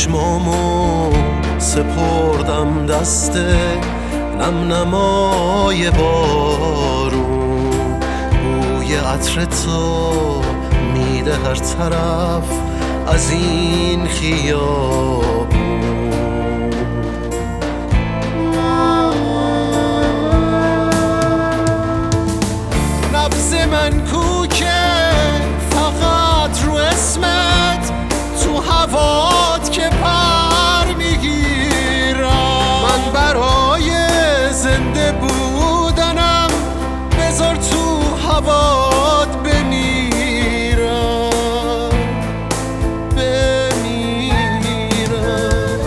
چشمامو سپردم دست نم نمای بارون، بوی عطر تو میده هر طرف از این خیابون. نبض من کوکه فقط رو اسمت، تو هوات که پر میگیرم. من برای زنده بودنم بذار تو هوات بمیرم بمیرم.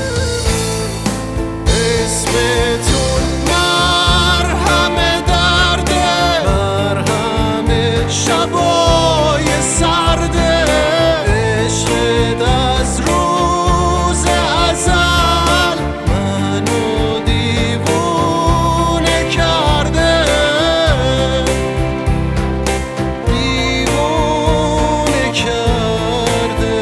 اسم تو مرهم درده، مرهم شبای سرده، عشقت از روز ازل منو دیوونه کرده، دیوونه کرده.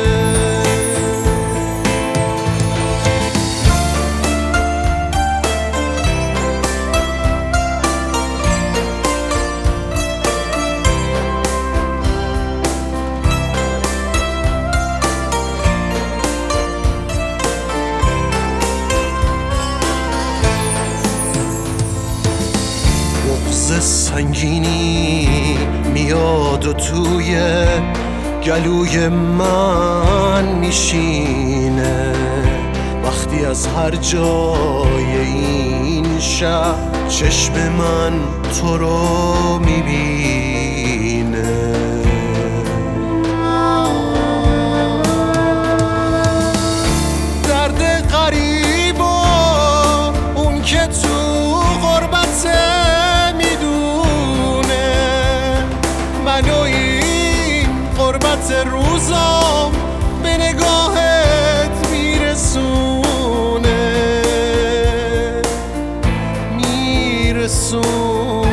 بغض سنگینی میاد و توی گلوی من میشینه، وقتی از هر جای این شهر چشم من تو رو میبینه. درد غریب و اون که تو غربته میدونه، منو این غربت روزام به نگاهت میرسونه.